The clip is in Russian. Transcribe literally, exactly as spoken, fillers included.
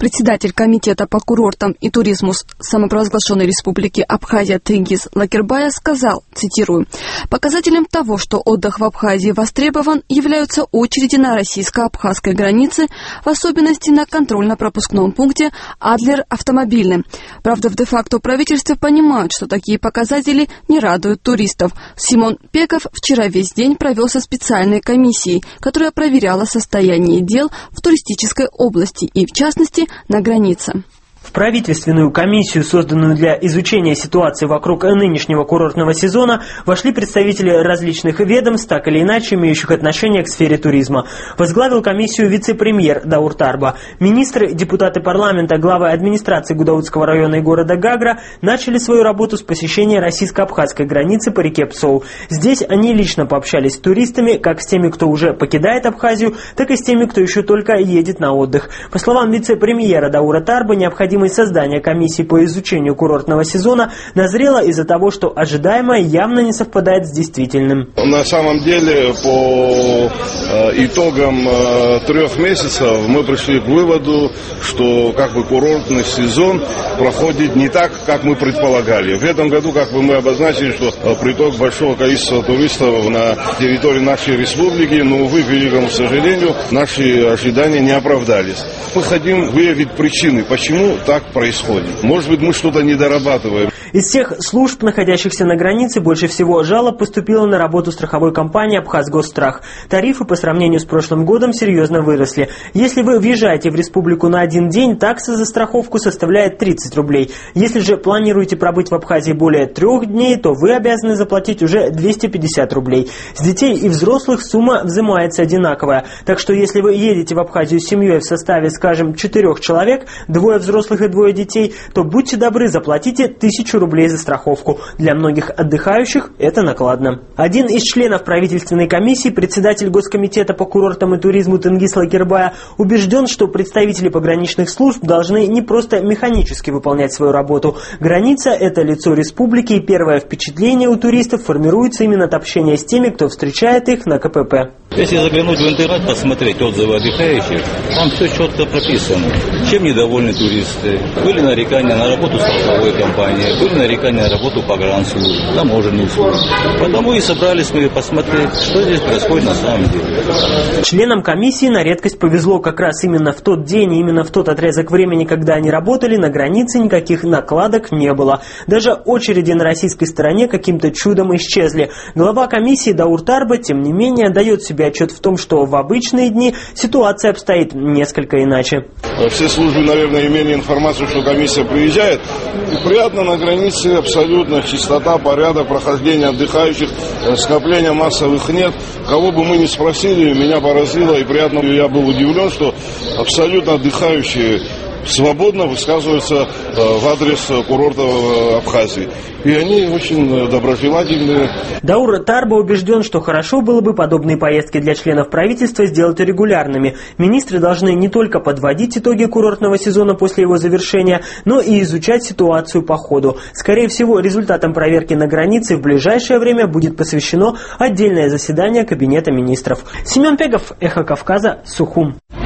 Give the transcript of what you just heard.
Председатель комитета по курортам и туризму самопровозглашенной республики Абхазия Тенгиз Лакербая сказал, цитирую, «Показателем того, что отдых в Абхазии востребован, являются очереди на российско-абхазской границе, в особенности на контрольно-пропускном пункте Адлер-Автомобильный. Правда, в де-факто правительстве понимают, что такие показатели не радуют туристов. Симон Пеков вчера весь день провел со специальной комиссией, которая проверяла состояние дел в туристической области и, в частности, на границе». В правительственную комиссию, созданную для изучения ситуации вокруг нынешнего курортного сезона, вошли представители различных ведомств, так или иначе имеющих отношение к сфере туризма. Возглавил комиссию вице-премьер Даур Тарба. Министры, депутаты парламента, главы администрации Гудаутского района и города Гагра начали свою работу с посещения российско-абхазской границы по реке Псоу. Здесь они лично пообщались с туристами, как с теми, кто уже покидает Абхазию, так и с теми, кто еще только едет на отдых. По словам вице-премьера Даура Тарба, необходимо создание комиссии по изучению курортного сезона назрело из-за того, что ожидаемое явно не совпадает с действительным. На самом деле, по э, итогам э, трех месяцев мы пришли к выводу, что как бы курортный сезон проходит не так, как мы предполагали. В этом году, как бы мы обозначили, что э, приток большого количества туристов на территории нашей республики, но, увы, к великому сожалению, наши ожидания не оправдались. Мы хотим выявить причины, почему так происходит. Может быть, мы что-то недорабатываем. Из всех служб, находящихся на границе, больше всего жалоб поступило на работу страховой компании «Абхазгосстрах». Тарифы по сравнению с прошлым годом серьезно выросли. Если вы въезжаете в республику на один день, такса за страховку составляет тридцать рублей. Если же планируете пробыть в Абхазии более трех дней, то вы обязаны заплатить уже двести пятьдесят рублей. С детей и взрослых сумма взимается одинаковая. Так что если вы едете в Абхазию с семьей в составе, скажем, четырех человек, двое взрослых и двое детей, то будьте добры, заплатите тысячу рублей за страховку. Для многих отдыхающих это накладно. Один из членов правительственной комиссии, председатель Госкомитета по курортам и туризму Тенгиз Лакербая, убежден, что представители пограничных служб должны не просто механически выполнять свою работу. Граница – это лицо республики, и первое впечатление у туристов формируется именно от общения с теми, кто встречает их на ка пэ пэ. Если заглянуть в интернет, посмотреть отзывы отдыхающих, там все четко прописано. Чем недовольны туристы? Были нарекания на работу страховой компании, были нарекания на работу погранслужб, таможенных служб. Потому и собрались мы посмотреть, что здесь происходит на самом деле. Членам комиссии на редкость повезло. Как раз именно в тот день и именно в тот отрезок времени, когда они работали, на границе никаких накладок не было. Даже очереди на российской стороне каким-то чудом исчезли. Глава комиссии Даур Тарба, тем не менее, дает себе отчет в том, что в обычные дни ситуация обстоит несколько иначе. Все службы, наверное, имели информацию, что комиссия приезжает. И приятно на границе, абсолютно чистота, порядок, прохождение отдыхающих, скопления массовых нет. Кого бы мы ни спросили, меня поразило и приятно. Я был удивлен, что абсолютно отдыхающие свободно высказываются в адрес курортов Абхазии. И они очень доброжелательные. Даур Тарба убежден, что хорошо было бы подобные поездки для членов правительства сделать регулярными. Министры должны не только подводить итоги курортного сезона после его завершения, но и изучать ситуацию по ходу. Скорее всего, результатам проверки на границе в ближайшее время будет посвящено отдельное заседание Кабинета министров. Семен Пегов, Эхо Кавказа, Сухум.